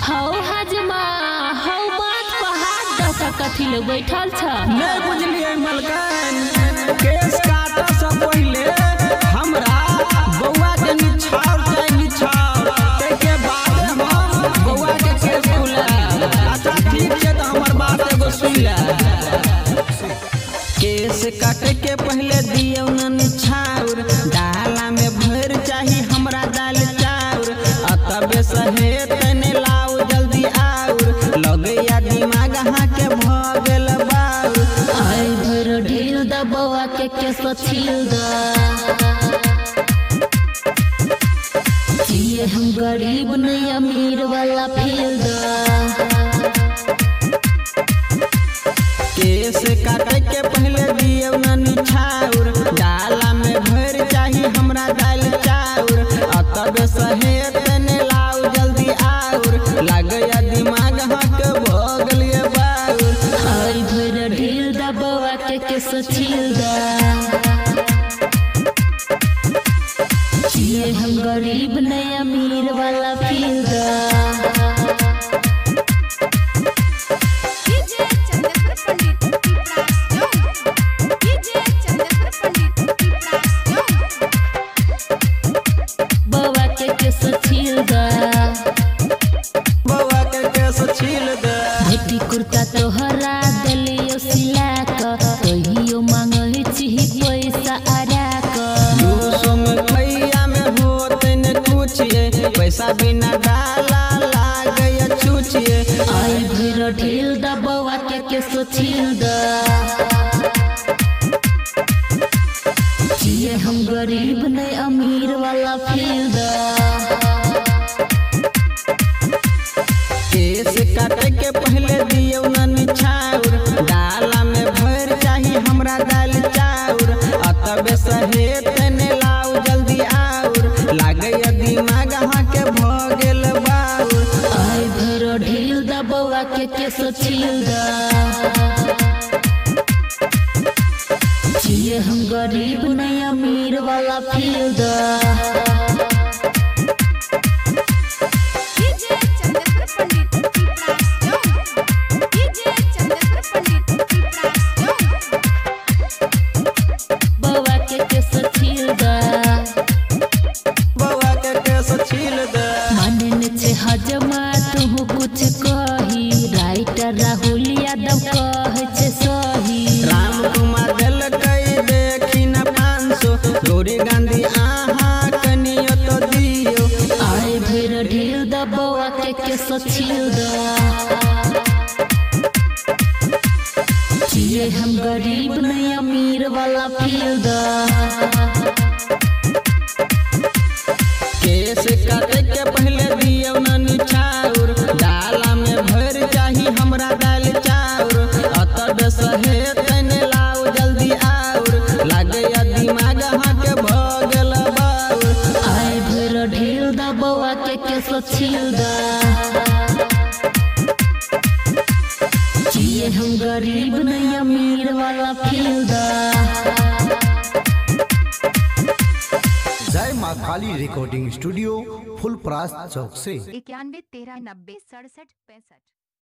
हौ हजमा हौ बात पहाड़ दका कथी ले बैठल छ नहीं बुझलिए मलकन केस काटा से पहले हमरा बौआ के निछाव चाहे निछाव के बाद हम बौआ के केस खुला। अच्छा ठीक है तो हमर बात एगो सुन ले। केस काटे के पहले दियो न निछावर डाला में भर चाही हमरा दाल चाउर अतबे सहे तने लाओ जल्दी आउर लगे या दिमाग हाँ के भगल बाउर आई भर ढील द बौआ के केस छील द ये हम गरीब नहीं अमीर वाला फील द केस काटे के पहले दियो न निछाउर डाला में भर चाही हमरा दाल चाउर अतबे सहे तने लाओ जल्दी आउर लगे या दिमाग हाँ के भगल ये बाउर आई भर ढील द बौआ के केस छील द ये हम गरीब नहीं अमीर वाला फील द बौआ के केस छील द बौआ के केस छील दे भेटी कुर्ता तोहरा दलियो सिला क कहियो मांगै छी पैसा आरा क 200 में खैया में होते न पूछिए पैसा बिना डाला लागे छूछिए आई भर ढील द बौआ के केस छील द ये हम गरीब नहीं अमीर वाला फील द केस काटे के पहले दियो न निछाउर डाला में भर चाही हमरा दाल चाउर अतबे सहे तने लाओ जल्दी आउर लागे या दिमाग हाँ के भगल बाउर आई भर ढील द बौआ के केस छील द ये हम गरीब नहीं अमीर वाला फील द बौआ के केस छील द बौआ के केस छील दे माने न छे हजमा तू कुछ कही राइटर राहुल यादव कहे छे सही राम कुमार दिल कई देखी न 500 गौरी गांधी आहा कनियो तो दियो आई भर ढील द बौआ के केस छील द ये हम गरीब नहीं अमीर वाला फील द केस काटे के पहले दियो न निछाउर डाला में भर चाही हमरा दाल चाउर अतबे सहे तने लाओ जल्दी आउर लागे या दिमाग हाँ के भगल बाउर आई भर ढील द बौआ के केस छील द ये हम गरीब नहीं अमीर वाला फील द जय माँ काली रिकॉर्डिंग स्टूडियो फुल प्रास चौक से 91 13 90 67 65